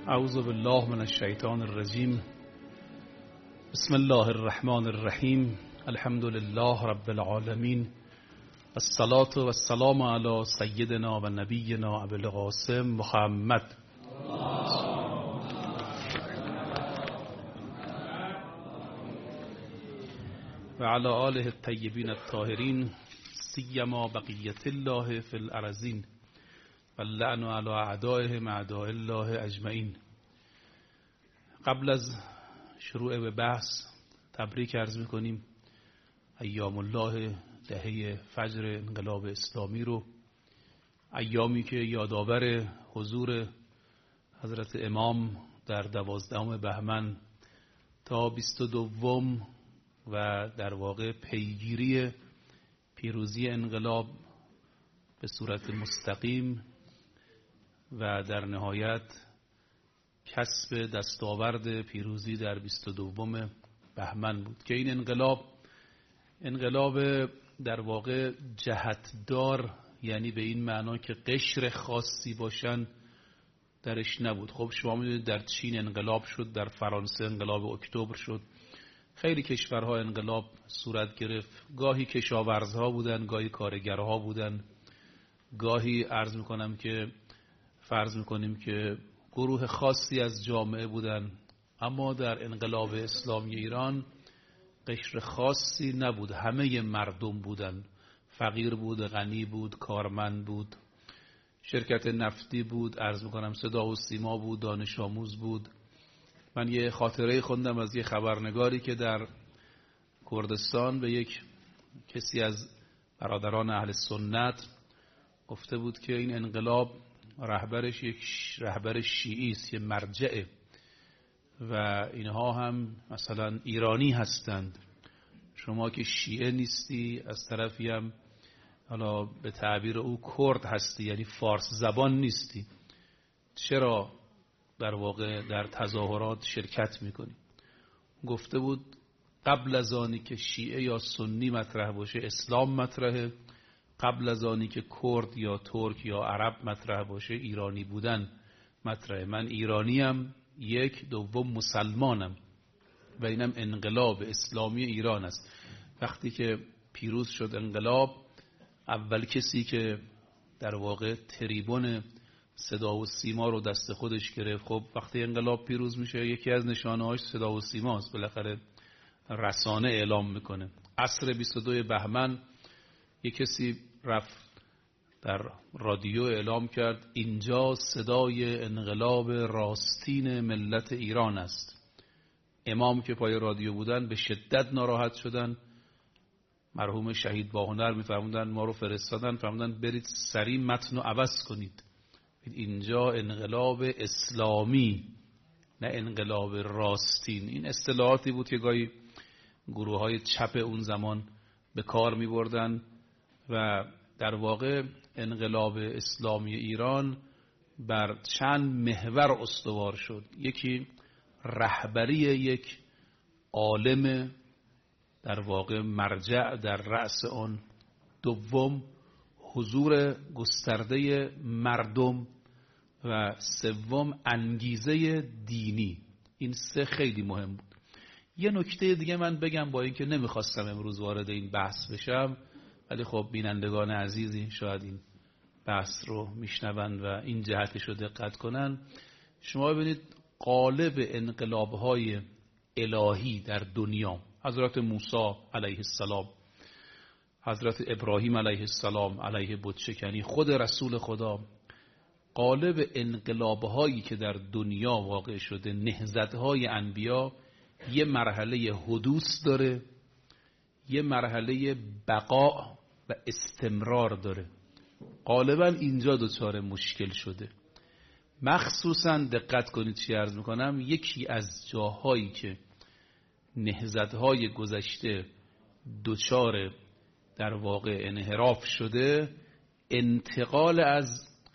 اعوذ بالله من الشیطان الرجیم. بسم الله الرحمن الرحیم. الحمد لله رب العالمین. الصلاة والسلام علی سیدنا و نبینا ابی القاسم محمد و علی آله الطیبین الطاهرین سیما بقیت الله فی الارضین واللعن علی اعدائهم اعداء الله اجمعین. قبل از شروع به بحث تبریک عرض میکنیم ایام الله دهه فجر انقلاب اسلامی رو، ایامی که یادآور حضور حضرت امام در 12 بهمن تا 22 و در واقع پیگیری پیروزی انقلاب به صورت مستقیم و در نهایت کسب دستاورد پیروزی در 22 بهمن بود که این انقلاب در واقع جهتدار، یعنی به این معنا که قشر خاصی باشن درش نبود. خب شما میدونید در چین انقلاب شد، در فرانسه انقلاب اکتبر شد، خیلی کشورها انقلاب صورت گرفت. گاهی کشاورزها بودن، گاهی کارگرها بودن، گاهی فرض میکنیم که گروه خاصی از جامعه بودن. اما در انقلاب اسلامی ایران قشر خاصی نبود، همه مردم بودن. فقیر بود، غنی بود، کارمند بود، شرکت نفتی بود، صدا و سیما بود، دانش آموز بود. من یه خاطره خوندم از یه خبرنگاری که در کردستان به یک کسی از برادران اهل سنت گفته بود که این انقلاب رهبرش یک رهبر شیعی است، یه مرجعه و اینها هم مثلا ایرانی هستند. شما که شیعه نیستی، از طرفی هم حالا به تعبیر او کرد هستی، یعنی فارس زبان نیستی، چرا در واقع در تظاهرات شرکت میکنی؟ گفته بود قبل از آنی که شیعه یا سنی مطرح باشه اسلام مطرحه، قبل از آنی که کرد یا ترک یا عرب مطرح باشه ایرانی بودن مطرحه. من ایرانیم، یک، دوم مسلمانم و اینم انقلاب اسلامی ایران است. وقتی که پیروز شد انقلاب، اول کسی که در واقع تریبون صدا و سیما رو دست خودش گرفت. خب وقتی انقلاب پیروز میشه یکی از نشانه‌هاش صدا و سیماست، بالاخره رسانه اعلام میکنه. عصر 22 بهمن یک کسی رفت در رادیو اعلام کرد اینجا صدای انقلاب راستین ملت ایران است. امام که پای رادیو بودن به شدت ناراحت شدن. مرحوم شهید باهنر میفرمودن ما رو فرستادن، فرمودن برید سریع متن رو عوض کنید، اینجا انقلاب اسلامی نه انقلاب راستین. این اصطلاحاتی بود که گاهی گروه های چپ اون زمان به کار می بردن و در واقع انقلاب اسلامی ایران بر چند محور استوار شد. یکی رهبری یک عالم در واقع مرجع در رأس آن، دوم حضور گسترده مردم و سوم انگیزه دینی. این سه خیلی مهم بود. یه نکته دیگه من بگم، با اینکه نمیخواستم امروز وارد این بحث بشم، ولی خب بینندگان عزیزی شاید این بحث رو میشنون و این جهتش رو دقت کنن. شما ببینید قالب انقلاب‌های الهی در دنیا، حضرت موسی علیه السلام، حضرت ابراهیم علیه السلام علیه بت‌شکنی، خود رسول خدا، قالب انقلاب‌هایی که در دنیا واقع شده، نهضت‌های انبیا، یه مرحله حدوث داره، یه مرحله بقا و استمرار داره. غالبا اینجا دچار مشکل شده. مخصوصا دقت کنید چی عرض میکنم، یکی از جاهایی که نهضت‌های گذشته دچار در واقع انحراف شده، انتقال از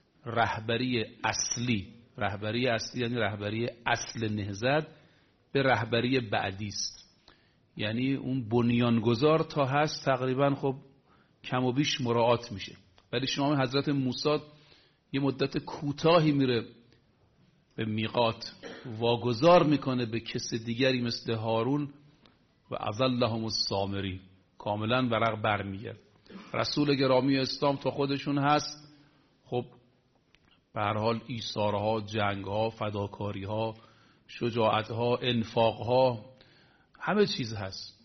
رهبری اصلی یعنی رهبری اصل نهضت به رهبری بعدی است. یعنی اون بنیانگذار تا هست تقریبا خب کم و بیش مراعات میشه، ولی شما حضرت موسی یه مدت کوتاهی میره به میقات واگذار میکنه به کس دیگری مثل هارون و اذلهم السامری، کاملا ورق برمیگرد. رسول گرامی اسلام تا خودشون هست، خب به هر حال ایثارها، جنگها، فداکاریها، شجاعتها، انفاقها، همه چیز هست.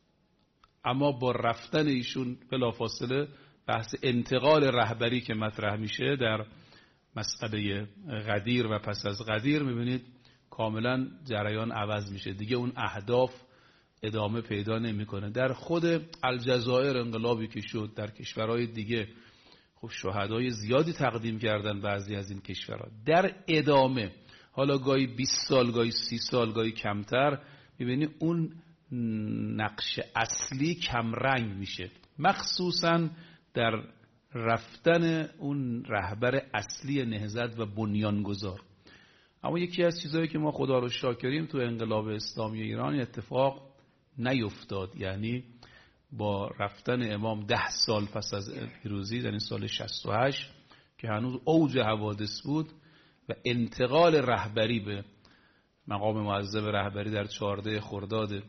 اما با رفتن ایشون بلافاصله بحث انتقال رهبری که مطرح میشه در مسئله غدیر و پس از غدیر، میبینید کاملا جریان عوض میشه دیگه. اون اهداف ادامه پیدا نمیکنه. در خود الجزایر انقلابی که شد، در کشورهای دیگه خب شهدای زیادی تقدیم کردن بعضی از این کشورها. در ادامه حالا گاهی 20 سال، گاهی 30 سال، گاهی کمتر، میبینید اون نقش اصلی کمرنگ میشه، مخصوصا در رفتن اون رهبر اصلی نهضت و بنیانگذار. اما یکی از چیزهایی که ما خدا رو شاکریم تو انقلاب اسلامی ایران اتفاق نیفتاد، یعنی با رفتن امام 10 سال پس از پیروزی در این سال 68 که هنوز اوج حوادث بود و انتقال رهبری به مقام معظم رهبری در 14 خرداد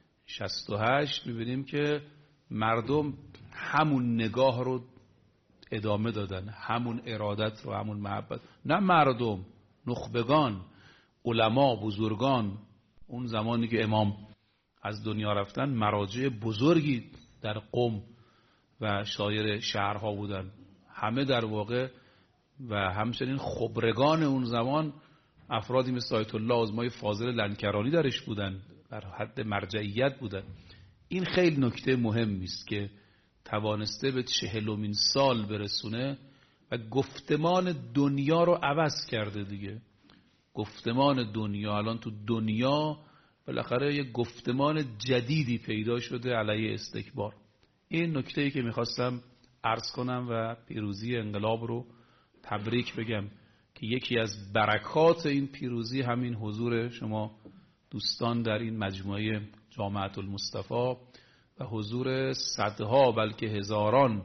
68 می‌بینیم که مردم همون نگاه رو ادامه دادن، همون ارادت رو، همون محبت. نه مردم، نخبگان، علما، بزرگان، اون زمانی که امام از دنیا رفتن مراجع بزرگی در قم و سایر شهرها بودن، همه در واقع، و همچنین خبرگان اون زمان افرادی مثل آیت الله آزمای فاضل لنکرانی درش بودن، در حد مرجعیت بودن. این خیلی نکته مهمی است که توانسته به 40مین سال برسونه و گفتمان دنیا رو عوض کرده دیگه. گفتمان دنیا الان تو دنیا بالاخره یک گفتمان جدیدی پیدا شده علیه استکبار. این نکته‌ای که میخواستم عرض کنم و پیروزی انقلاب رو تبریک بگم که یکی از برکات این پیروزی همین حضور شما دوستان در این مجموعه جامعة المصطفی و حضور صدها بلکه هزاران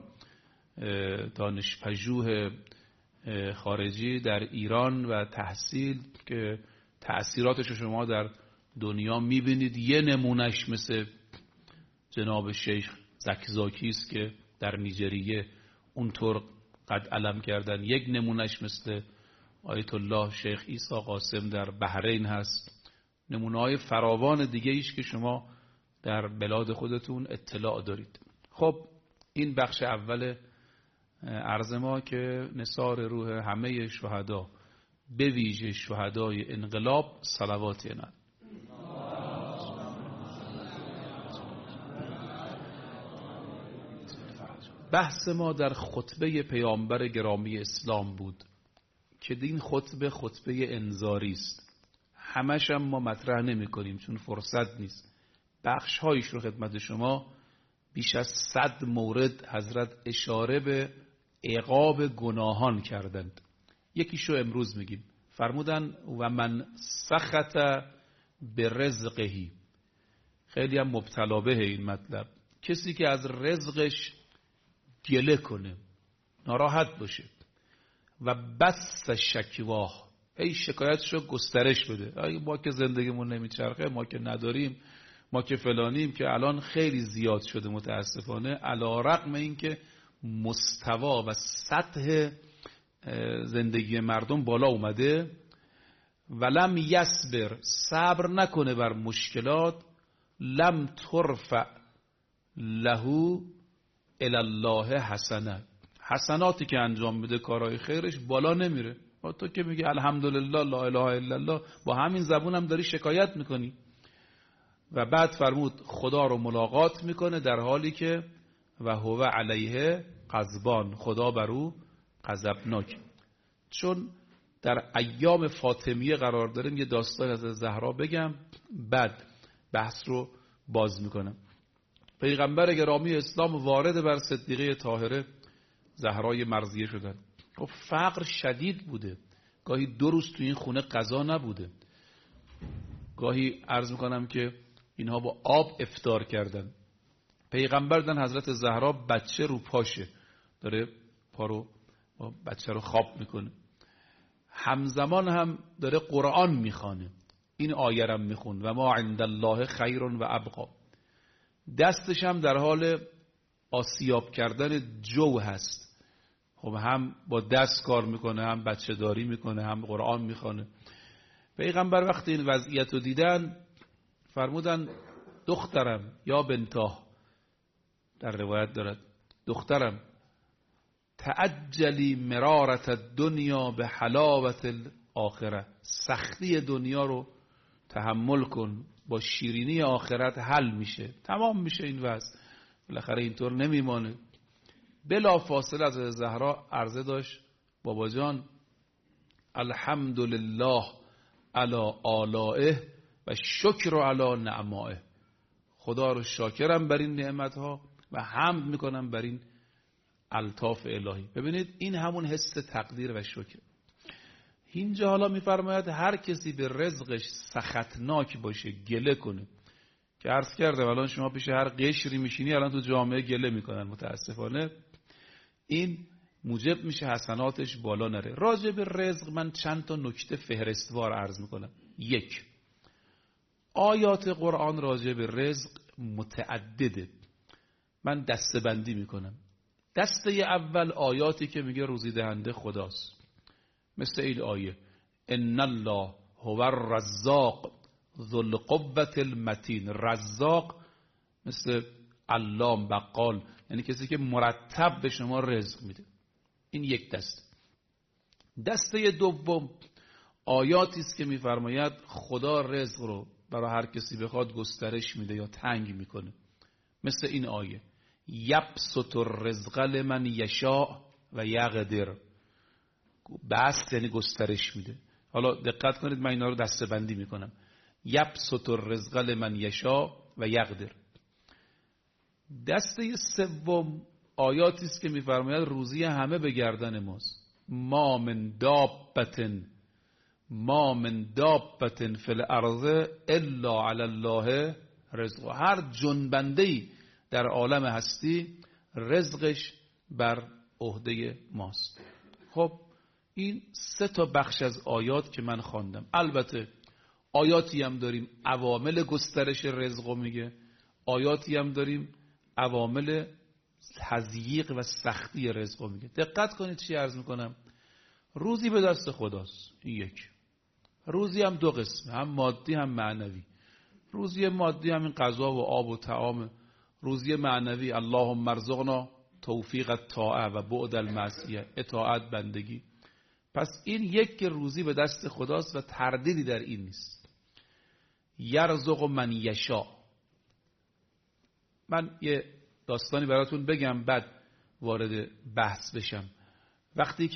دانشپژوه خارجی در ایران و تحصیل که تأثیراتش رو شما در دنیا میبینید. یه نمونش مثل جناب شیخ زکزاکی است که در نیجریه اونطور قد علم کردن. یک نمونش مثل آیت الله شیخ عیسی قاسم در بحرین هست. نمونه‌های فراوان دیگه ایش که شما در بلاد خودتون اطلاع دارید. خب این بخش اول عرض ما که نثار روح همه شهدا، به ویژه شهدای انقلاب، صلوات عنایت. بحث ما در خطبه پیامبر گرامی اسلام بود که این خطبه انذاری است. همش هم ما مطرح نمی کنیم چون فرصت نیست. بخش هایش رو خدمت شما بیش از 100 مورد حضرت اشاره به عقاب گناهان کردند. یکیشو امروز میگیم. فرمودن و من سخط به رزقهی. خیلی هم مبتلا به این مطلب. کسی که از رزقش گله کنه، ناراحت باشه و بس شکواه، ای شکایتشو گسترش بده. ای ما که زندگیمون نمیچرخه، ما که نداریم، ما که فلانیم، که الان خیلی زیاد شده متاسفانه، علی رغم این که مستوا و سطح زندگی مردم بالا اومده. ولم یصبر، صبر نکنه بر مشکلات، لم ترفع له الی الله حسنه، حسناتی که انجام میده، کارهای خیرش بالا نمیره. تو که میگی الحمدلله لا اله الا الله، با همین زبون هم داری شکایت میکنی. و بعد فرمود خدا رو ملاقات میکنه در حالی که و هو علیه غضبان، خدا بر او غضبناک. چون در ایام فاطمیه قرار داریم، یه داستان از زهرا بگم بعد بحث رو باز میکنم. پیغمبر گرامی اسلام وارد بر صدیقه طاهره زهرای مرضیه شدن. خب فقر شدید بوده، گاهی 2 روز تو این خونه غذا نبوده، گاهی عرض میکنم که اینها با آب افطار کردن. پیغمبر دن حضرت زهرا بچه رو پاشه، داره پا رو بچه رو خواب میکنه. همزمان هم داره قرآن میخوانه. این آیه رو میخون و ما عند الله خیر و ابقا. دستش هم در حال آسیاب کردن جو هست. خب هم با دست کار میکنه، هم بچه داری میکنه، هم قرآن میخوانه. پیغمبر وقتی این وضعیت رو دیدن فرمودن دخترم یا بنتاه، در روایت دارد دخترم، تعجلی مرارت الدنیا به حلاوت الاخره، سختی دنیا رو تحمل کن، با شیرینی آخرت حل میشه، تمام میشه این وضع، بالاخره اینطور نمیمانه. بلا فاصله از زهرا عرضه داشت بابا جان الحمدلله علی آلائه و شکر علی نعمائه، خدا رو شاکرم بر این نعمتها و حمد میکنم بر این الطاف الهی. ببینید این همون حس تقدیر و شکر. اینجا حالا میفرماید هر کسی به رزقش سخطناک باشه، گله کنه، که عرض کردم الان شما پیش هر قشری میشینی الان تو جامعه گله میکنن متاسفانه، این موجب میشه حسناتش بالا نره. راجع به رزق من چند تا نکته فهرستوار عرض میکنم. یک، آیات قرآن راجع به رزق متعدده، من دسته‌بندی میکنم. دسته اول آیاتی که میگه روزی دهنده خداست، مثل این آیه ان الله هو الرزاق ذو القوة المتین. رزاق مثل علام، بقال، یعنی کسی که مرتب به شما رزق میده. این یک دسته. دسته دوم آیاتی است که میفرماید خدا رزق رو برای هر کسی بخواد گسترش میده یا تنگ میکنه، مثل این آیه یبسط الرزق لمن یشاء و یقدر. بسط یعنی گسترش میده. حالا دقت کنید من اینا رو دسته بندی میکنم. یبسط الرزق لمن یشاء و یقدر. دسته سوم آیاتی است که میفرماید روزی همه به گردن ماست. ما من دابة فی الارض الا علی الله رزق. هر جنبنده‌ای در عالم هستی رزقش بر عهده ماست. خب این سه تا بخش از آیات که من خواندم. البته آیاتی هم داریم عوامل گسترش رزق میگه، آیاتی هم داریم عوامل تضییق و سختی رزق میگه. دقت کنید چی عرض میکنم. روزی به دست خداست، این یک. روزی هم دو قسمه، هم مادی هم معنوی. روزی مادی همین غذا و آب و طعام، روزی معنوی اللهم ارزقنا توفیق الطاعه و بعد المعصیه، اطاعت، بندگی. پس این یک که روزی به دست خداست و تردیدی در این نیست. یرزق من یشاء. من یه داستانی براتون بگم بعد وارد بحث بشم. وقتی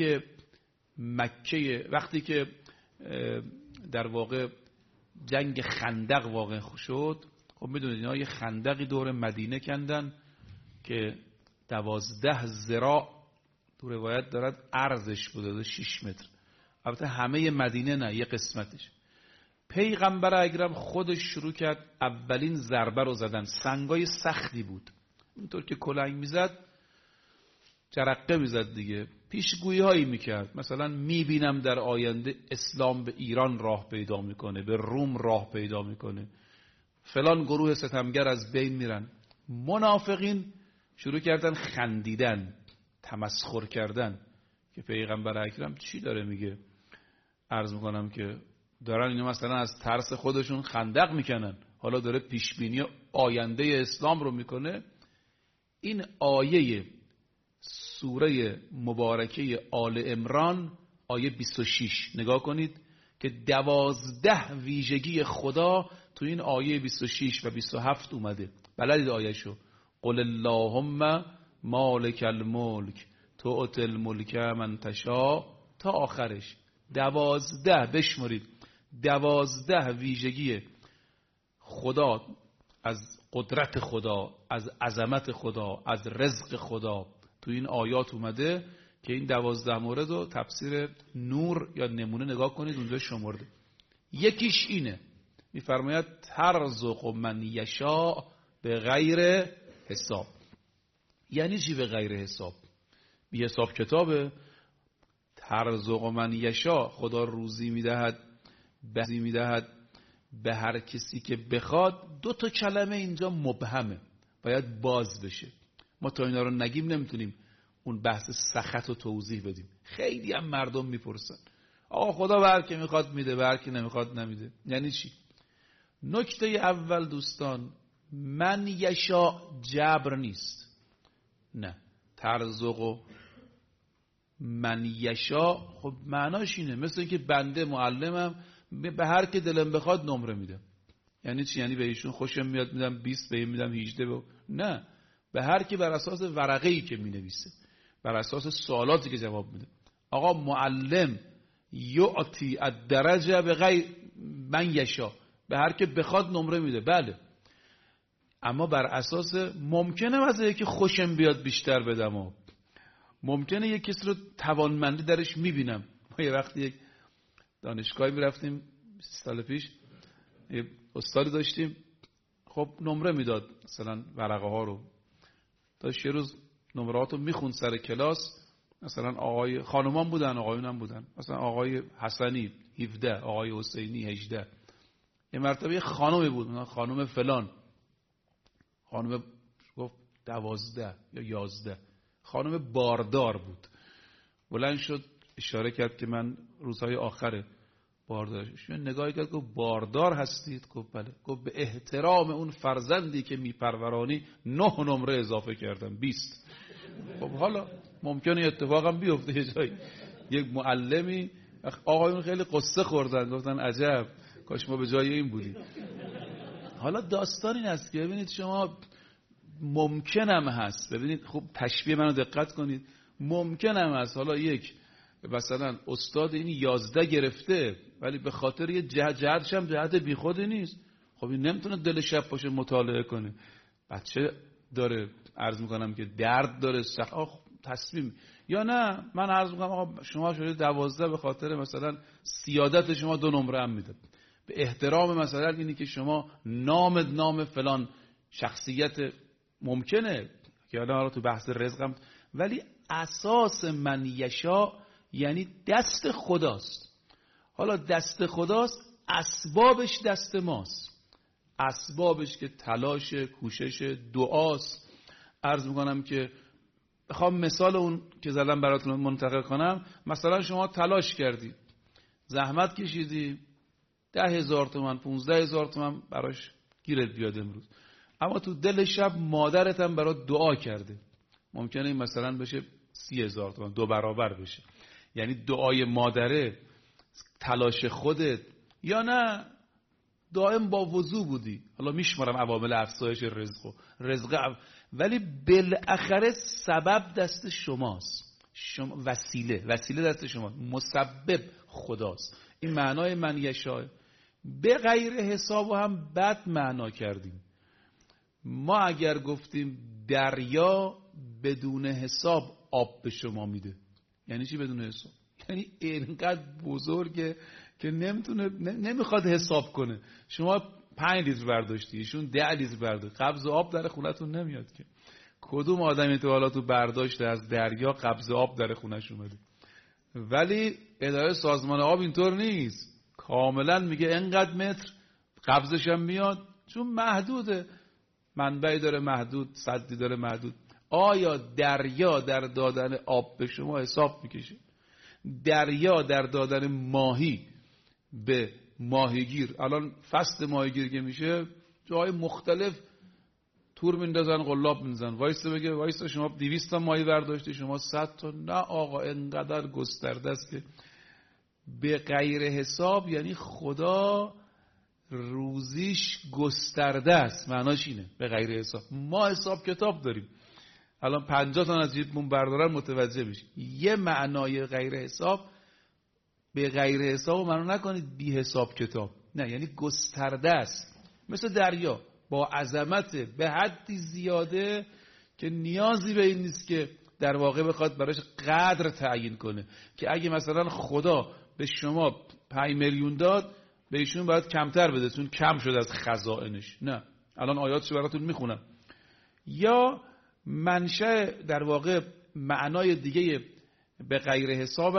که در واقع جنگ خندق واقع شد، خب میدونید اینا یه خندقی دور مدینه کندن که 12 ذراع تو روایت دارد عرضش بوده، 6 متر. البته همه مدینه نه، یه قسمتش. پیغمبر اکرم خودش شروع کرد اولین ضربه رو زدن. سنگای سختی بود، اینطور که کلنگ میزد جرقه میزد دیگه. پیشگویی هایی میکرد، مثلا میبینم در آینده اسلام به ایران راه پیدا میکنه، به روم راه پیدا میکنه، فلان گروه ستمگر از بین میرن. منافقین شروع کردن خندیدن، تمسخر کردن که پیغمبر اکرم چی داره میگه. عرض میکنم که دارن اینو مثلا از ترس خودشون خندق میکنن، حالا داره پیشبینی آینده اسلام رو میکنه. این آیه سوره مبارکه آل عمران آیه 26 نگاه کنید که 12 ویژگی خدا تو این آیه 26 و 27 اومده. بلدید آیه‌شو؟ قل اللهم مالک الملک تؤتی الملک من تشاء تا آخرش. 12 بشمرید. 12 ویژگی خدا، از قدرت خدا، از عظمت خدا، از رزق خدا تو این آیات اومده که این 12 مورد رو تفسیر نور یا نمونه نگاه کنید اونجا شمرده. یکیش اینه، میفرماید ترزق من یشاء به غیر حساب. یعنی چی به غیر حساب؟ بی حساب کتابه. ترزق من یشا، خدا روزی میدهد به هر کسی که بخواد. دو تا کلمه اینجا مبهمه، باید باز بشه. ما تا اینا رو نگیم نمیتونیم اون بحث سخط رو توضیح بدیم. خیلی هم مردم میپرسن آقا خدا به هر کی میخواد میده، به هر کی نمیخواد نمیده، یعنی چی؟ نکته اول دوستان، من یشا جبر نیست. نه، ترزق و من یشا خب معناش اینه مثل اینکه بنده معلمم به هر کی دلم بخواد نمره میدم. یعنی چی؟ یعنی به ایشون خوشم میاد میدم 20، به این میدم 18. نه، به هر کی بر اساس ورقه‌ای که مینویسه، بر اساس سوالاتی که جواب میده. آقا معلم یعطی الدرجه به غیر من یشا، به هر کی بخواد نمره میده. بله، اما بر اساس ممکنه مثلا یکی خوشم بیاد بیشتر بدم و ممکنه یک کسی رو توانمندی درش میبینم. ما یه وقتی یک دانشگاهی میرفتیم 30 سال پیش، یه استادی داشتیم خب نمره میداد مثلا ورقه ها رو. داشت یه روز نمرات رو میخوند سر کلاس، مثلا آقای خانومان بودن آقایون هم بودن، مثلا آقای حسنی 17، آقای حسینی 18. یه مرتبه یه خانومی بود، خانم فلان، خانم گفت 12 یا 11، خانم باردار بود. بلند شد اشاره کرد که من روزهای آخره باردارش. نگاهی کرد گفت باردار هستید؟ گفت بله. گفت به احترام اون فرزندی که میپرورانی 9 نمره اضافه کردم 20. خب حالا ممکنه اتفاقم بیفته یه جایی. یک معلمی، آقایون خیلی قصه خوردن، گفتن عجب کاش ما به جای این بودیم. حالا داستان این است که ببینید شما ممکنم هست، ببینید خوب تشبیه منو دقت کنید، ممکنم هست حالا یک مثلا استاد این 11 گرفته ولی به خاطر یه جهتش هم جهت بیخودی نیست. خب این نمیتونه دل شب باشه مطالعه کنه، بچه داره، عرض میکنم که درد داره، تصمیم. یا نه من عرض میکنم آقا شما شده 12 به خاطر مثلا سیادت شما 2 نمره هم میده، به احترام مثلا اینی که شما نام فلان شخصیت ممکنه که حالا تو بحث رزقم، ولی اساس من یشا یعنی دست خداست. حالا دست خداست، اسبابش دست ماست، اسبابش که تلاش، کوشش، دعاست. عرض میکنم که بخوام مثال اون که زدم براتون منتقل کنم، مثلا شما تلاش کردی، زحمت کشیدی، 10,000 تومان 15,000 تومان براش گیرت بیاد امروز، اما تو دل شب مادرت هم برات دعا کرده، ممکنه این مثلا بشه 30,000 تومان، 2 برابر بشه. یعنی دعای مادره، تلاش خودت، یا نه دائم با وضو بودی. حالا میشمارم عوامل افزایش رزق ولی بالاخره سبب دست شماست، وسیله دست شما، مسبب خداست. این معنای من یشاء. به غیر حساب هم بد معنا کردیم. ما اگر گفتیم دریا بدون حساب آب به شما میده، یعنی چی بدون حساب؟ یعنی اینقدر بزرگه که نمیخواد حساب کنه. شما 5 لیتر برداشتی، ایشون 10 لیتر برداشت، قبض آب در خونتون نمیاد که. کدوم آدمی تو حالا تو برداشت از دریا قبض آب در خونش اومده؟ ولی اداره سازمان آب اینطور نیست، کاملا میگه انقدر متر قبضش هم میاد، چون محدوده، منبعی داره محدود، سدی داره محدود. آیا دریا در دادن آب به شما حساب میکشه؟ دریا در دادن ماهی به ماهیگیر، الان فصل ماهیگیر که میشه جای مختلف تور میندازن، قلاب میندازن، وایسته بگه وایسته شما 200 تا ماهی برداشتی، شما 100 تا. نه آقا، انقدر گسترده است که به غیر حساب، یعنی خدا روزیش گسترده است، معناش اینه به غیر حساب. ما حساب کتاب داریم، الان 50 تا از جیبمون بردارن متوجه میشی. یه معنای غیر حساب، به غیر حساب معنی نکنید بی حساب کتاب، نه، یعنی گسترده است، مثل دریا با عظمت به حدی زیاده که نیازی به این نیست که در واقع بخواد براش قدر تعیین کنه که اگه مثلا خدا به شما 5 میلیون داد به ایشون باید کمتر بده چون کم شده از خزائنش. نه، الان آیاتش براتون میخونم. یا منشأ در واقع معنای دیگه به غیر حسابم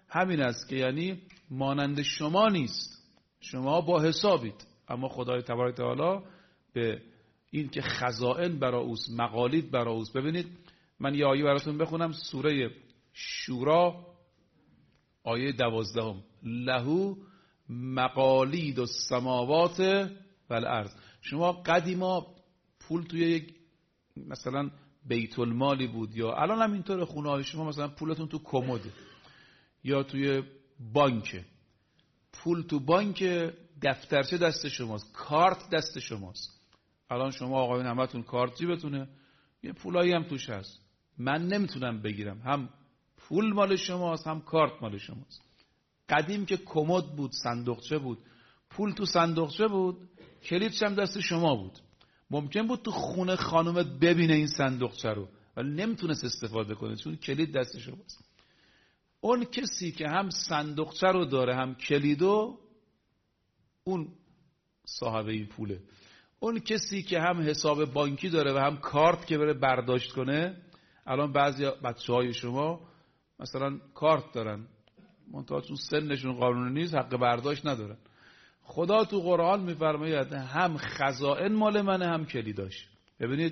همین است که یعنی مانند شما نیست، شما با حسابید، اما خدای تبارک و تعالی به این که خزائن برای اوست، مقالید برای اوست. ببینید من یه آیه براتون بخونم، سوره شورا آیه 12: لهو مقالید السماوات و الارض. شما قدیما پول توی یک مثلا بیت المالی بود، یا الان هم اینطور خونه های شما مثلا پولتون تو کمده یا توی بانک، پول تو بانک، دفترچه دست شماست، کارت دست شماست. الان شما آقایون همتون کارت جیبتونه، یه پولایی هم توش هست، من نمیتونم بگیرم، هم پول مال شماست هم کارت مال شماست. قدیم که کمد بود، صندوقچه بود، پول تو صندوقچه بود، کلیدش هم دست شما بود. ممکن بود تو خونه خانومت ببینه این صندوقچه رو، ولی نمیتونست استفاده کنه چون کلید دست شماست. اون کسی که هم صندوقچه رو داره هم کلیدو، اون صاحب این پوله. اون کسی که هم حساب بانکی داره و هم کارت که بره برداشت کنه، الان بعضی بچه‌های شما مثلا کارت دارن منتها چون سنشون قانونی نیست حق برداشت ندارن. خدا تو قرآن میفرماید هم خزائن مال منه هم کلیداش. ببینید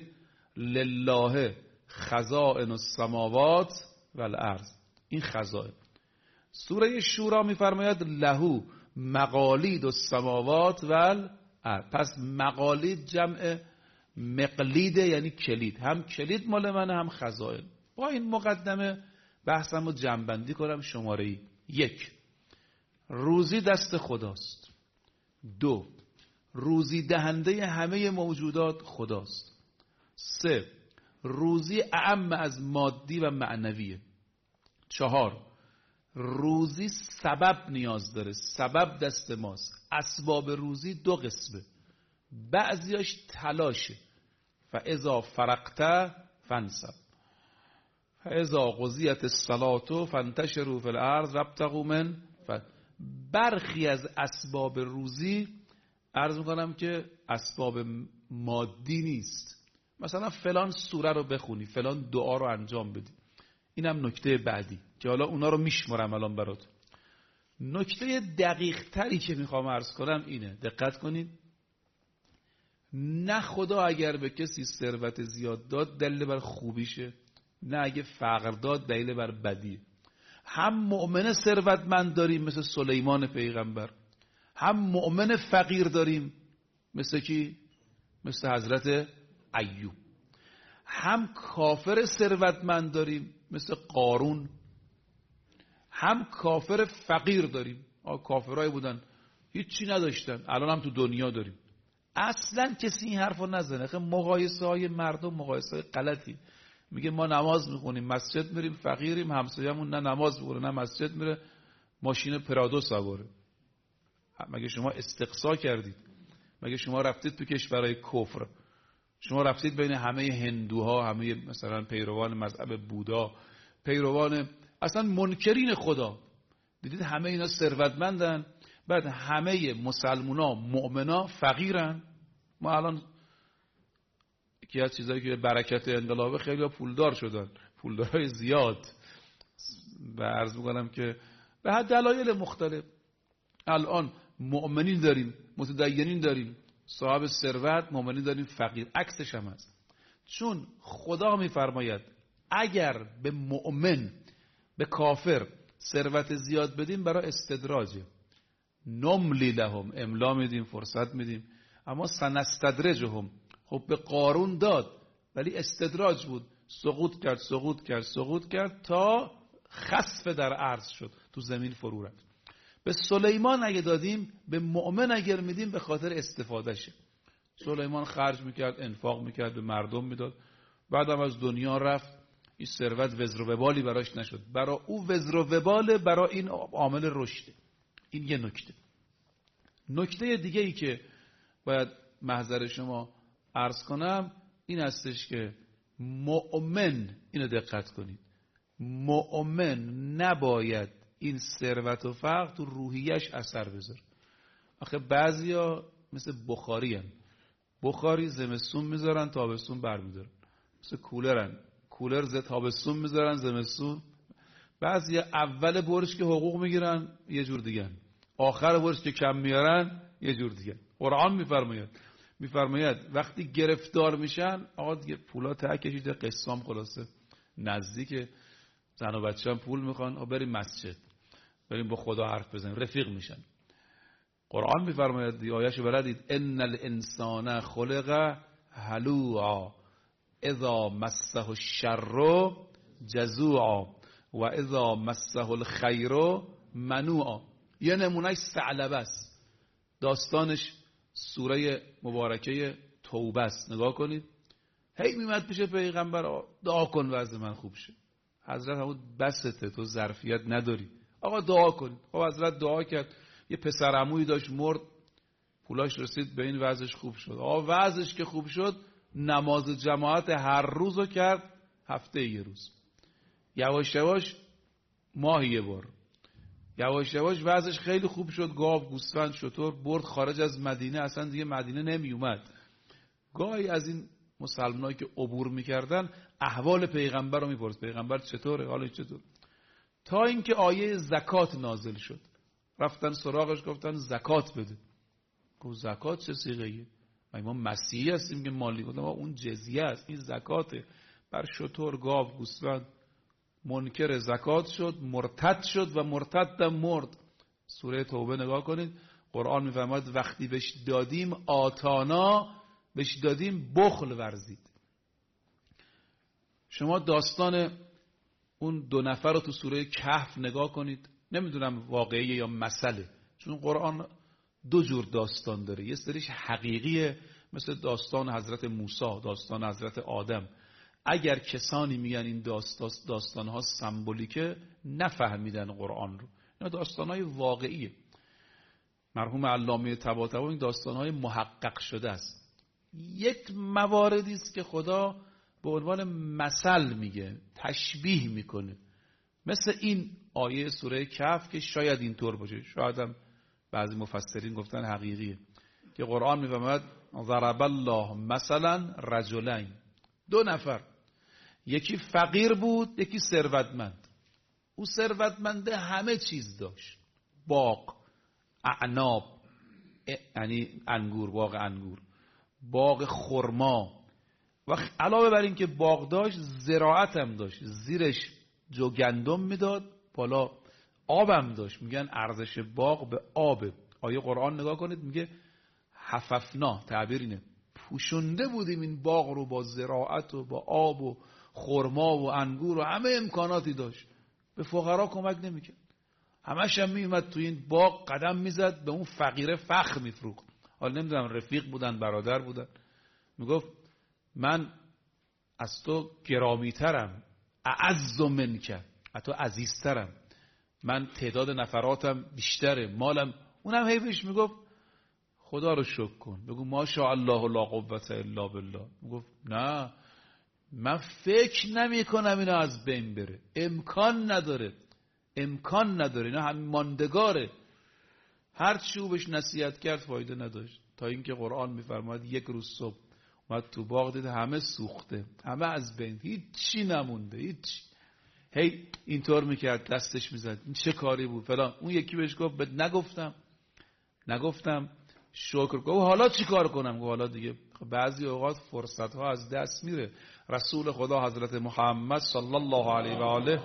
لله خزائن السماوات و الارض، این خزائن. سوره شورا میفرماید لهو مقالید السماوات و الارض. پس مقالید جمع مقلید یعنی کلید، هم کلید مال منه هم خزائن. با این مقدمه بحثمو جمع‌بندی کنم. شماره 1: روزی دست خداست. 2: روزی دهنده همه موجودات خداست. 3: روزی اعم از مادی و معنویه. 4: روزی سبب نیاز داره، سبب دست ماست. اسباب روزی 2 قسمه، بعضیاش تلاشه، فاذا فرغت فانصب فاذا قضیت الصلاة فانتشروا فی الارض وابتغوا من فضل. برخی از اسباب روزی عرض میکنم که اسباب مادی نیست، مثلا فلان سوره رو بخونی، فلان دعا رو انجام بدی. اینم نکته بعدی که حالا اونا رو میشمرم الان برات. نکته دقیق تری که میخوام عرض کنم اینه، دقت کنید. نه خدا اگر به کسی ثروت زیاد داد دلیل بر خوبیشه، نه اگه فقر داد دلیل بر بدیه. هم مؤمن ثروتمند داریم مثل سلیمان پیغمبر، هم مؤمن فقیر داریم مثل کی؟ مثل حضرت ایوب. هم کافر ثروتمند داریم مثل قارون، هم کافر فقیر داریم. کافرای بودن هیچی نداشتن، الان هم تو دنیا داریم. اصلا کسی این حرفو نزنه. مقایسه های مردم مقایسه های غلطی. میگه ما نماز میخونیم، مسجد میریم، فقیریم، همسایه‌مون نه نماز میخونه نه مسجد میره، ماشین پرادو سواره. مگه شما استقصا کردید؟ مگه شما رفتید تو کشورهای کفر؟ شما رفتید بین همه هندوها، همه مثلا پیروان مذهب بودا، پیروان اصلا منکرین خدا، دیدید همه اینا ثروتمندن، بعد همه مسلمونا مؤمنا فقیرن. ما الان یکی از چیزایی که برکت انقلاب خیلی پولدار شدن، پولدارای زیاد، و عرض میکنم که به حد دلایل مختلف الان مؤمنین داریم، متدینین داریم، صاحب ثروت، مؤمنین داریم، فقیر. عکسش هم هست. چون خدا میفرماید اگر به مؤمن به کافر ثروت زیاد بدیم برای استدراجه، نملی لهم، املا میدیم، فرصت میدیم. اما سنستدرجهم، خب به قارون داد ولی استدراج بود، سقوط کرد تا خسف در ارض شد، تو زمین فرو رفت. به سلیمان اگه دادیم، به مؤمن اگر میدیم به خاطر استفاده شه. سلیمان خرج میکرد، انفاق میکرد، به مردم میداد، بعدم از دنیا رفت. این ثروت وزر و وبالی براش نشد، برای او وزر و وبال، برای این عامل رشد. این یه نکته. نکته دیگه ای که باید محضر شما عرض کنم این هستش که مؤمن، اینو دقت کنید، مؤمن نباید این ثروت و فقر تو روحیش اثر بذاره. آخه بعضیا مثل بخاری هن. بخاری زمستون میذارن تابستون برمیدارن، مثل کولرن، کولر تابستون میذارن زمستون بعضی اول برج که حقوق میگیرن یه جور دیگه، آخر برج که کم میارن یه جور دیگه. قرآن میفرماید وقتی گرفتار میشن آقا دیگه پولا ته کشیده، قسام خلاصه نزدیک، زن و بچه هم پول میخوان، بریم مسجد، بریم با خدا حرف بزنیم، رفیق میشن. قرآن میفرماید آیه‌شو بلدید ان الانسان خلق هلوعا اذا مسه الشر جزوعا و اذا مسه الخیر منوعا. یه نمونهش ثعلبه است، داستانش سوره مبارکه توبه است. نگاه کنید، هی میمد پیش پیغمبر دعا کن وضع من خوب شه. حضرت همون بسته، تو ظرفیت نداری، آقا دعا کن. خب حضرت دعا کرد، یه پسر عمویی داشت مرد، پولاش رسید به این، وضعش خوب شد. آقا وضعش که خوب شد نماز جماعت هر روزو کرد هفته یه روز، یواش یواش ماهی یه بار، یواش یواش وضعش خیلی خوب شد. گاو، گوسفند، شتر برد خارج از مدینه، اصلا دیگه مدینه نمی اومد. گاهی از این مسلمانایی که عبور میکردن احوال پیغمبر رو میپرس، پیغمبر چطوره، حالش چطور؟ تا اینکه آیه زکات نازل شد، رفتن سراغش گفتن زکات بده. گفت زکات چه صیغه‌ایه؟ ما مسیحی هستیم که مالی بودم، اون جزیه است، این زکاته. بر شتر، گاو، گوسفند منکر زکات شد، مرتد شد و مرتدم مرد. سوره توبه نگاه کنید، قرآن میفرماید وقتی بهش دادیم آتانا، بهش دادیم بخل ورزید. شما داستان اون دو نفر رو تو سوره کهف نگاه کنید، نمیدونم واقعیه یا مثله، چون قرآن دو جور داستان داره. یه سریش حقیقیه مثل داستان حضرت موسی، داستان حضرت آدم. اگر کسانی میگن این داستانها سمبولیکه، نفهمیدن قرآن رو. اینا داستانهای واقعیه. مرحوم علامه طباطبایی این داستانهای محقق شده است. یک مواردی است که خدا به عنوان مثل میگه، تشبیه میکنه، مثل این آیه سوره کهف که شاید اینطور باشه، شاید هم بعضی مفسرین گفتن حقیقیه، که قرآن میفرماید ضرب الله مثلا رجلین، دو نفر، یکی فقیر بود یکی ثروتمند. او ثروتمنده همه چیز داشت، باغ، اعناب یعنی انگور، باغ انگور، باغ خرما، و علاوه بر این که باغ داشت زراعت هم داشت، زیرش جو گندم میداد، بالا آبم داشت. میگن ارزش باغ به آب. آیه قرآن نگاه کنید میگه حففنا، تعبیر اینه پوشونده بودیم این باغ رو با زراعت و با آب و خرما و انگور و همه امکاناتی داشت. به فقرا کمک نمیکرد، همش هم میومد تو این باغ قدم میزد، به اون فقیره فخر میفروخت. حالا نمیدونم رفیق بودن، برادر بودن، میگفت من از تو گرامیترم، اعز منک، تو عزیزترم، من تعداد نفراتم بیشتره، مالم. اونم هی بهش میگفت خدا رو شکر کن، بگو ماشاءالله لا قوة الا بالله. میگفت نه، من فکر نمی کنم اینا از بین بره، امکان نداره، امکان نداره، اینا همین ماندگاره. هر چی او بهش نصیحت کرد فایده نداشت، تا اینکه قرآن میفرماید یک روز صبح اومد تو باغ، دید همه سوخته، همه از بین، هیچ چی نمونده، هیچ. هی اینطور میکرد، دستش میزد، این چه کاری بود فلان. اون یکی بهش گفت نگفتم شکر. گفت حالا چی کار کنم؟ گفت حالا دیگه بعضی اوقات فرصت ها از دست میره. رسول خدا حضرت محمد صلی الله علیه و آله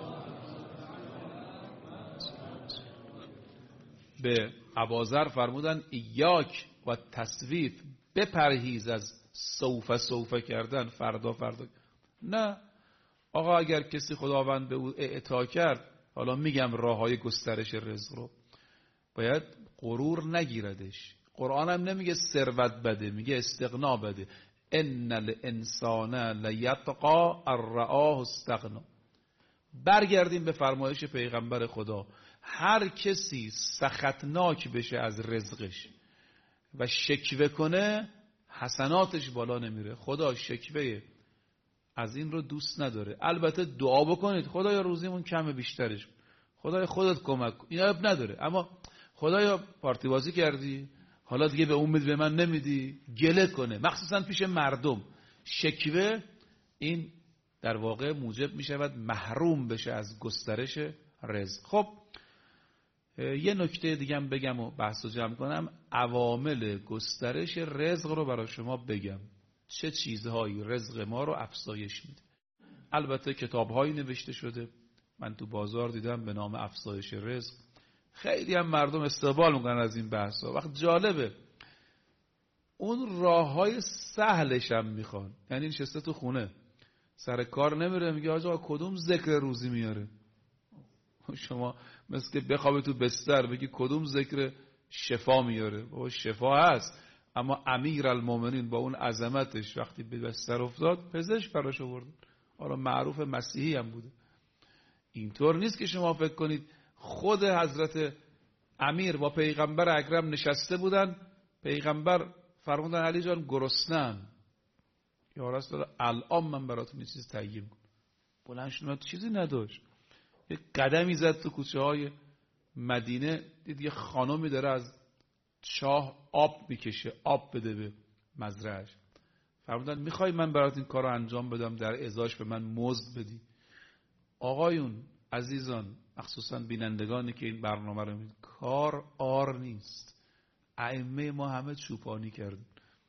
به ابوذر فرمودن ایاک و تسویف، بپرهیز از سوف کردن، فردا. نه آقا، اگر کسی خداوند به او اعطا کرد، حالا میگم راه های گسترش رزق رو، باید غرور نگیردش. قرآن هم نمیگه ثروت بده، میگه استغنا بده. ان الانسان لیطغی ان رآه استغنا. برگردیم به فرمایش پیغمبر خدا، هر کسی سخطناک بشه از رزقش و شکوه کنه، حسناتش بالا نمیره. خدا شکوه از این رو دوست نداره. البته دعا بکنید خدایا روزیمون کم بیشترش، خدایا خودت کمک کن، اینا اب نداره. اما خدایا پارتی بازی کردی، حالا دیگه به امید به من نمیدی، گله کنه، مخصوصا پیش مردم. شکوه این در واقع موجب میشود محروم بشه از گسترش رزق. خب یه نکته دیگه هم بگم و بحث رو جمع کنم. عوامل گسترش رزق رو برای شما بگم، چه چیزهایی رزق ما رو افزایش میده. البته کتاب‌هایی نوشته شده، من تو بازار دیدم به نام افزایش رزق. خیلی هم مردم استقبال میکنن از این بحثا. وقت جالبه اون راه‌های سهلش هم میخوان. یعنی نشسته تو خونه سر کار نمیره، میگه آقا کدوم ذکر روزی میاره؟ شما مثل که بخوابه تو بستر بگی کدوم ذکر شفا میاره؟ بابا شفا هست، اما امیرالمومنین با اون عظمتش وقتی به بستر افتاد پزشک براش آورد. حالا معروف مسیحی هم بوده. اینطور نیست که شما فکر کنید خود حضرت امیر با پیغمبر اکرم نشسته بودن، پیغمبر فرمودن علی جان گرسنه‌ام، یا رسول الله الان من براتون یه چیز تهیه میکنم. بلند شد، چیزی نداشت، یه قدمی زد تو کوچه های مدینه، دید یه خانمی داره از چاه آب میکشه، آب بده به مزرعش. فرمودن میخوای من برات این کار رو انجام بدم، در ازاش به من مزد بدی؟ آقایون عزیزان، مخصوصا بینندگانی که این برنامه رو می‌بینید، کار آر نیست. ائمه ما همه چوپانی کردن.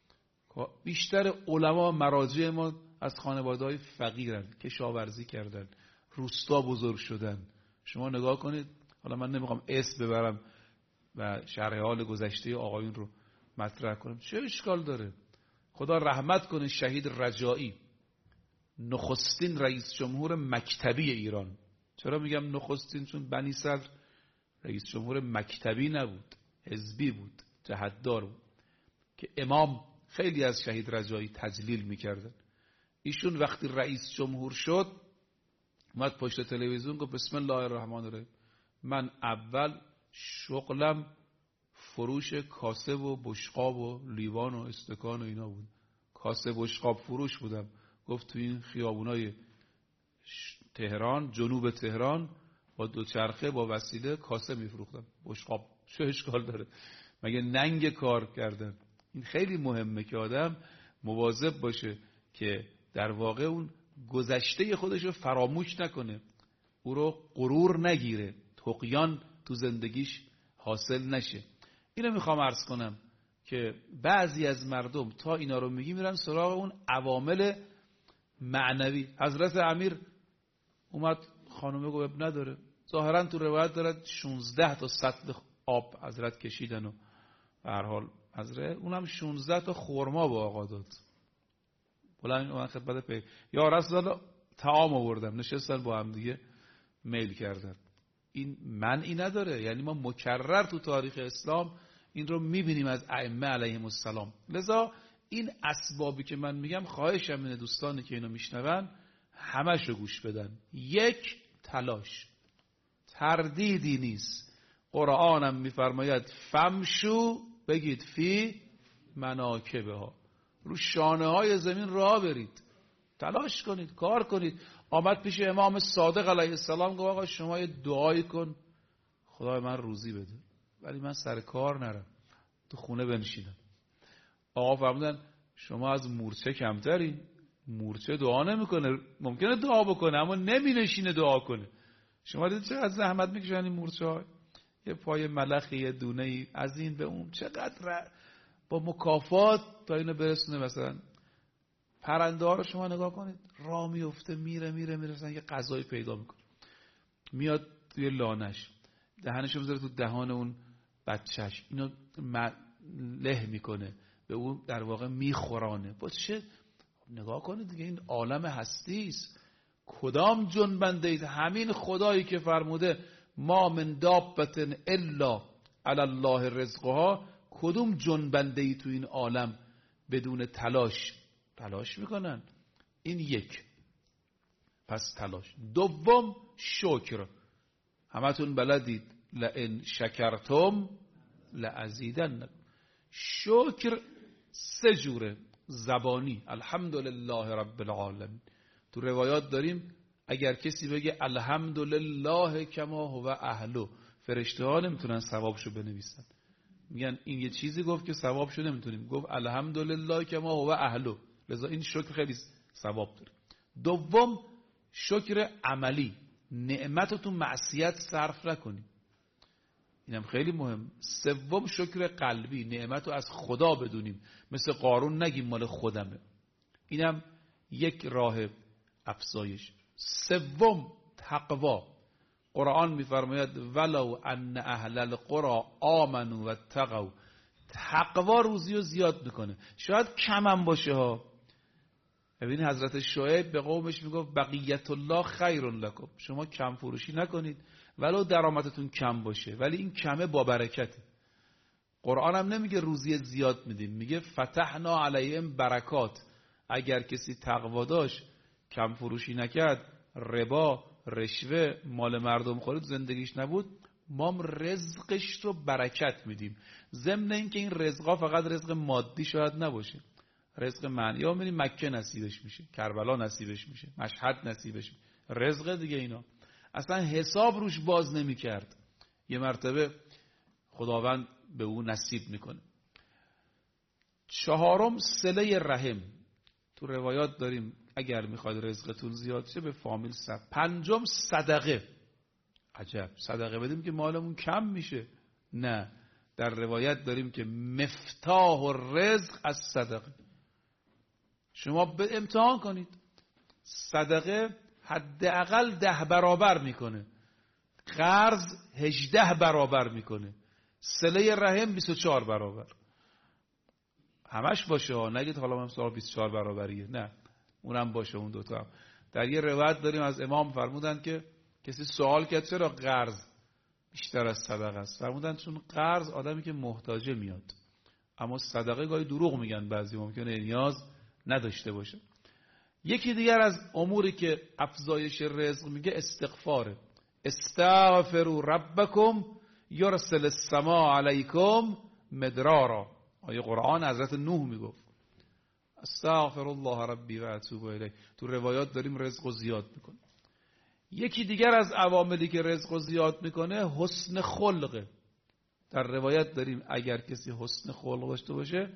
بیشتر علما مراجع ما از خانواده‌های فقیرن، کشاورزی کردن، روستا بزرگ شدن. شما نگاه کنید، حالا من نمیخوام اسم ببرم و شرح حال گذشته آقایون رو مطرح کنم، چه اشکال داره؟ خدا رحمت کنه شهید رجایی، نخستین رئیس جمهور مکتبی ایران. چرا میگم نخستین؟ چون بنی صدر رئیس جمهور مکتبی نبود، حزبی بود، جهتدار بود، که امام خیلی از شهید رجایی تجلیل میکردن. ایشون وقتی رئیس جمهور شد اومد پشت تلویزیون گفت بسم الله الرحمن الرحیم، من اول شغلم فروش کاسه و بشقاب و لیوان و استکان و اینا بود. کاسه بشقاب فروش بودم. گفت تو این خیابونای تهران، جنوب تهران، با دوچرخه با وسیله کاسه میفروختم، بشقاب. چه اشکال داره؟ مگه ننگ کار کردن؟ این خیلی مهمه که آدم مواظب باشه که در واقع اون گذشته خودش رو فراموش نکنه، او رو غرور نگیره، طغیان تو زندگیش حاصل نشه. اینو میخوام عرض کنم که بعضی از مردم تا اینا رو میرن سراغ اون عوامل معنوی. حضرت امیر اومد، خانومه گفت نداره، ظاهرا تو روایت دارد 16 تا سطل آب حضرت کشیدن و به هر حال حضرت اونم 16 تا خرما به آقا داد. بلند اون خدمت یا رسول الله طعام آوردم، نشستن با هم دیگه میل کردن. این منعی نداره، یعنی ما مکرر تو تاریخ اسلام این رو میبینیم از ائمه علیهم السلام. لذا این اسبابی که من میگم خواهشم اینه دوستانی که اینو میشنون همش رو گوش بدن. یک، تلاش، تردیدی نیست. قرآنم میفرماید فمشو، بگید فی مناکبها، رو شانه های زمین راه برید، تلاش کنید، کار کنید. آمد پیش امام صادق علیه السلام گفت آقا شما یه دعایی کن خدای من روزی بده، ولی من سر کار نرم، تو خونه بنشینم. آقا فرمودن شما از مورچه کمتری، مورچه دعا نمیکنه، ممکنه دعا بکنه اما نمینشینه دعا کنه. شما دیدید چقدر زحمت میکشن این مورچه ها، یه پای ملخی، یه دونه ای از این به اون، چقدر با مکافات تا اینو برسونه. مثلا پرنده ها رو شما نگاه کنید، راه میفته میره مثلا یه غذایی پیدا میکنه، میاد توی لانش، دهنشو میذاره تو دهان اون بچهش، اینو له میکنه، به اون در واقع میخورانه. با چه نگاه کنید دیگه، این عالم هستی است. کدام جنبنده اید؟ همین خدایی که فرموده ما من دابة الا علی الله رزقها، کدوم جنبنده ای تو این عالم بدون تلاش میکنن؟ این یک، پس تلاش. دوم شکر، همتون بلدید لئن شکرتم لازیدنکم. شکر سه جوره: زبانی الحمدلله رب العالمین، تو روایات داریم اگر کسی بگه الحمدلله کما هو اهله، فرشته ها نمیتونن ثوابشو بنویسن، میگن این یه چیزی گفت که ثوابشو نمیتونیم، گفت الحمدلله کما هو اهله، لذا این شکر خیلی ثواب داره. دوم شکر عملی، نعمت رو تو معصیت صرف نکنیم. اینم خیلی مهم. سوم شکر قلبی، نعمت رو از خدا بدونیم، مثل قارون نگیم مال خودمه. اینم یک راه افزایش. سوم تقوا. قرآن میفرماید ولو ان اهل القرى آمنوا واتقوا. تقوا روزی رو زیاد میکنه. شاید کم هم باشه ها. ببین حضرت شعیب به قومش میگفت بقیت الله خیر لکم، شما کم فروشی نکنید ولو درآمدتون کم باشه، ولی این کمه با برکته. قرآن هم نمیگه روزی زیاد میدیم، میگه فتحنا علیهم برکات. اگر کسی تقوا داشت، کم فروشی نکرد، ربا، رشوه، مال مردم خورد زندگیش نبود، ما هم رزقش رو برکت میدیم. ضمن اینکه این رزقا فقط رزق مادی شاید نباشه، رزق معنی. یا میریم مکه نصیبش میشه، کربلا نصیبش میشه، مشهد نصیبش میشه، رزق دیگه. اینا اصلا حساب روش باز نمیکرد، یه مرتبه خداوند به او نصیب میکنه. چهارم صله رحم. تو روایات داریم اگر میخواید رزقتون زیاد شه به فامیل صبر. پنجم صدقه. عجب، صدقه بدیم که مالمون کم میشه؟ نه، در روایت داریم که مفتاح الرزق از صدقه. شما به امتحان کنید، صدقه حداقل 10 برابر میکنه، قرض 18 برابر میکنه، صله رحم 24 برابر. همش باشه ها، نگید حالا من سوال 24 برابریه، نه اونم باشه، اون دوتا هم. در یه روایت داریم از امام فرمودن که کسی سوال کرد چرا قرض بیشتر از صدقه است؟ فرمودن چون قرض آدمی که محتاجه میاد، اما صدقه گاهی دروغ میگن، بعضی ممکنه نیاز نداشته باشه. یکی دیگر از اموری که افزایش رزق میگه استغفاره. استغفروا ربکم یرسل السماء علیکم مدرارا. آیه قرآن حضرت نوح میگفت استغفر الله ربی و اتوب الیه. تو روایات داریم رزق زیاد میکنه. یکی دیگر از عواملی که رزق زیاد میکنه حسن خلقه. در روایت داریم اگر کسی حسن خلق داشته باشه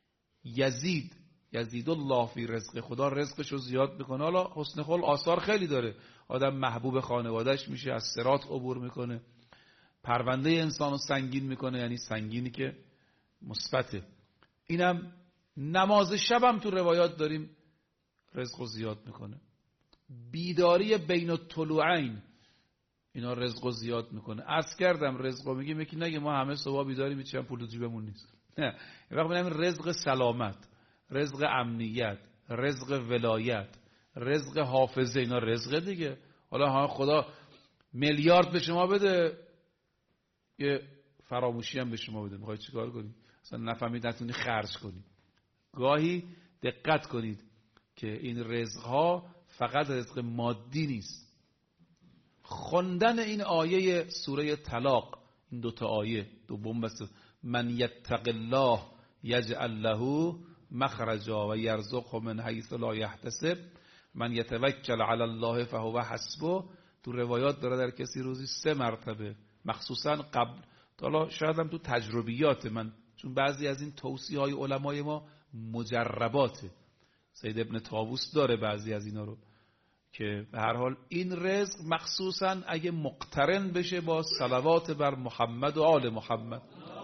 یزید الله فی رزق، خدا رزقش رو زیاد میکنه. حالا حسن خلق آثار خیلی داره، آدم محبوب خانوادهش میشه، از صراط عبور میکنه، پرونده انسان رو سنگین میکنه، یعنی سنگینی که مثبته. اینم نماز شبم تو روایات داریم رزق رو زیاد میکنه. بیداری بین الطلوعین، اینا رزق رو زیاد میکنه. عرض کردم رزق رو میگیم، یکی نگه ما همه صبح بیداریم هیچ هم پول تو جیبمون نیست. نه، یه وقت میگیم رزق سلامت، رزق امنیت، رزق ولایت، رزق حافظه، اینا رزق دیگه. حالا خدا میلیارد به شما بده، یه فراموشی هم به شما بده، میخوای چیکار کنی؟ اصلا نفهمید نتونی خرج کنی. گاهی دقت کنید که این رزقها فقط رزق مادی نیست. خوندن این آیه سوره طلاق، این دوتا آیه دوم بس، من یتق الله یجعل له مخرجا و یرزقه من حیث لا یحتسب من یتوکل علی الله فهو حسبه. تو روایات داره در کسی روزی 3 مرتبه، مخصوصا قبل، حالا شاید هم تو تجربیات من، چون بعضی از این توصیه های علمای ما مجرباته، سید ابن طاووس داره بعضی از اینا رو، که به هر حال این رزق مخصوصا اگه مقترن بشه با صلوات بر محمد و آل محمد.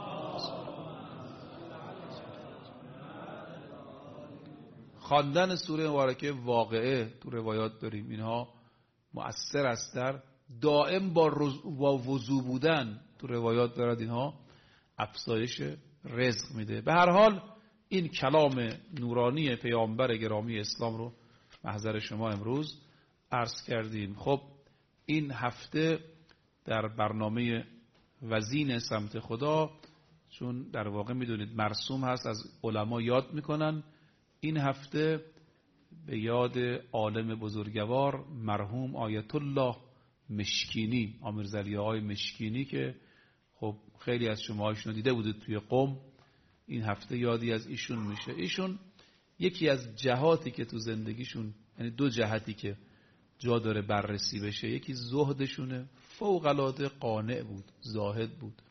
خواندن سوره مبارکه واقعه تو روایات داریم اینها مؤثر است. در دائم با وضو بودن تو روایات دارد اینها افزایش رزق میده. به هر حال این کلام نورانی پیامبر گرامی اسلام رو محضر شما امروز عرض کردیم. خب این هفته در برنامه وزین سمت خدا، چون در واقع میدونید مرسوم هست از علما یاد میکنن، این هفته به یاد عالم بزرگوار مرحوم آیت الله مشکینی، امیرضلی‌آقای مشکینی که خب خیلی از شما ایشونو دیده بودید توی قم، این هفته یادی از ایشون میشه. ایشون یکی از جهاتی که تو زندگیشون، یعنی 2 جهتی که جا داره بررسی بشه، یکی زهدشونه، فوق‌العاده قانع بود، زاهد بود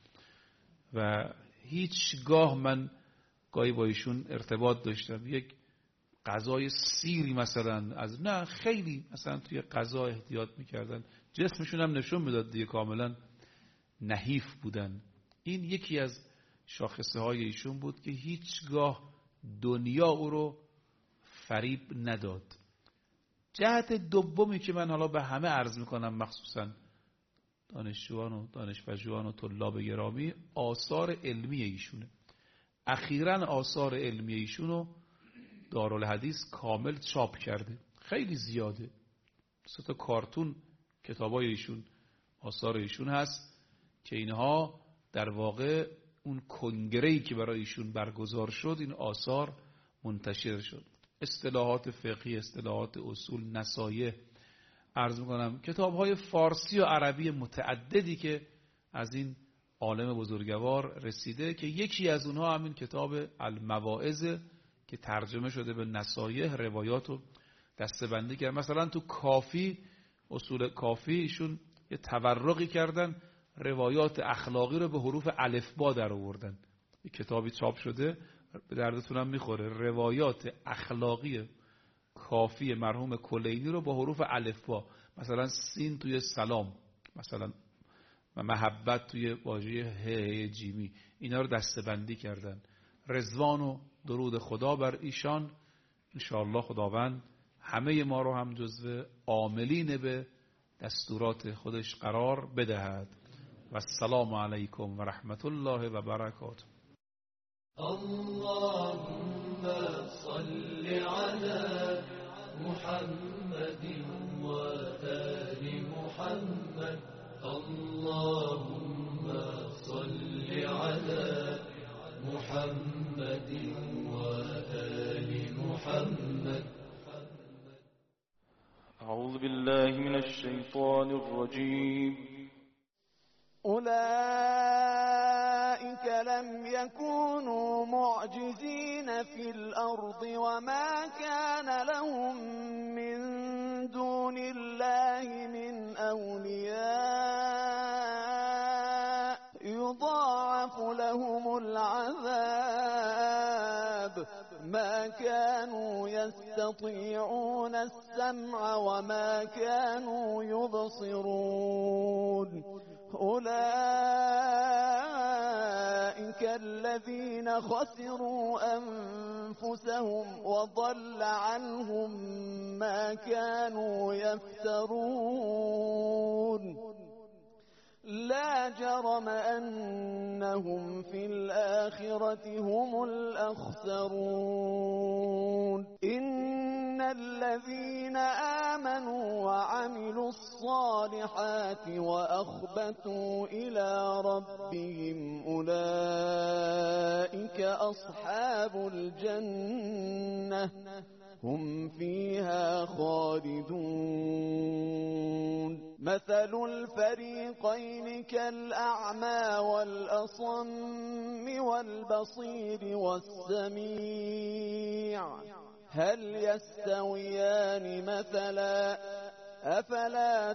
و هیچگاه من گاهی با ایشون ارتباط داشتم. یک غذای سیری مثلا از نه خیلی مثلا توی غذا احتیاط میکردن، جسمشون هم نشون میداد دیگه کاملا نحیف بودن. این یکی از شاخصه های ایشون بود که هیچگاه دنیا او رو فریب نداد. جهت دومی که من حالا به همه عرض میکنم، مخصوصا دانشجویان و دانشپژوهان و طلاب گرامی، آثار علمی ایشونه. اخیراً آثار علمی ایشونو دارالحدیث کامل چاپ کرده، خیلی زیاده. 3 کارتون کتابای ایشون، آثار ایشون هست که اینها در واقع اون کنگره‌ای که برای ایشون برگزار شد این آثار منتشر شد. اصطلاحات فقهی، اصطلاحات اصول، نصایح، عرض میکنم کتاب‌های فارسی و عربی متعددی که از این عالم بزرگوار رسیده که یکی از اونها همین کتاب المواعظ که ترجمه شده به نصایح، روایات رو دسته‌بندی کرد. مثلا تو کافی، اصول کافی، ایشون یه تورقی کردن، روایات اخلاقی رو به حروف الفبا در آوردن. یه کتابی چاپ شده، به دردتون هم میخوره، روایات اخلاقی کافی مرحوم کلینی رو با حروف الفبا، مثلا سین توی سلام، مثلا محبت توی واژه ه جیمی، اینا رو دسته‌بندی کردن. رضوان و درود خدا بر ایشان. انشاءالله خداوند همه ما رو هم جزو عاملین به دستورات خودش قرار بدهد. و السلام علیکم و رحمت الله و برکاته. اللهم صل على محمد و آل محمد. اللهم صل على محمد و آل محمد. أعوذ بالله من الشيطان الرجيم. أولئك لم يكونوا معجزين في الأرض وما كان لهم من دون الله من أولياء يضاعف لهم العذاب ما كانوا يستطيعون السمع وما كانوا يبصرون. أولئك الذين خسروا أنفسهم وضل عنهم ما كانوا يفترون. لا جرم أنهم في الآخرة هم الأخسرون. إن الذين آمنوا وعملوا الصالحات وأخبتوا إلى ربهم أولئك أصحاب الجنة هم فيها خالدون. مثل الفريقين كالأعمى والأصم والبصير والسميع هل يستويان مثلا أفلا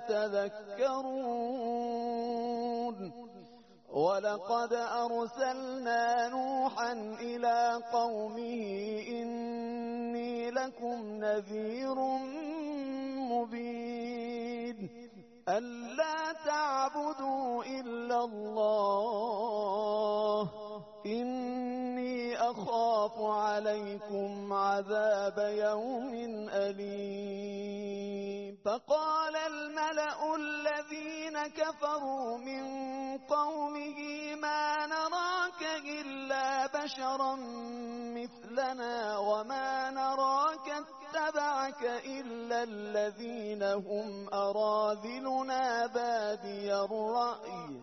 تذكرون. ولقد أرسلنا نوحا إلى قومه إني لكم نذير مبين ألا تعبدوا إلا الله إني أخاف عليكم عذاب يوم أليم. فقال الملأ الذين كفروا من قومه ما نراك إلا بشرا مثلنا وما نراك اتبعك إلا الذين هم أراذلنا بادي الرأي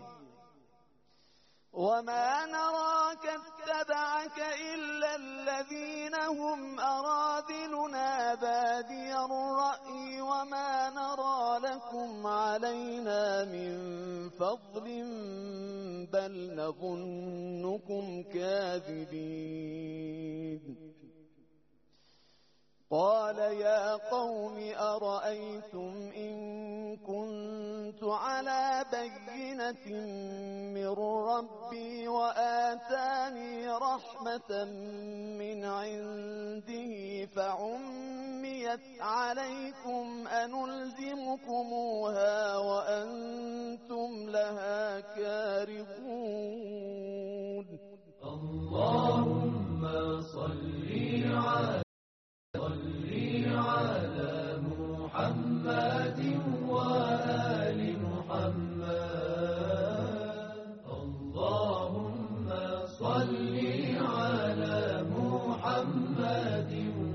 وما نراك اتبعك إلا الذين هم أراذلنا بادي الرأي وما نرى لكم علينا من فضل بل نظنكم كاذبين. قال يا قوم أرأيتم إن كنت على بينة من ربي وآتاني رحمة من عنده فعميت عليكم أنلزمكموها وأنتم لها كارهون. اللهم صل على محمد وآل محمد. اللهم صل على محمد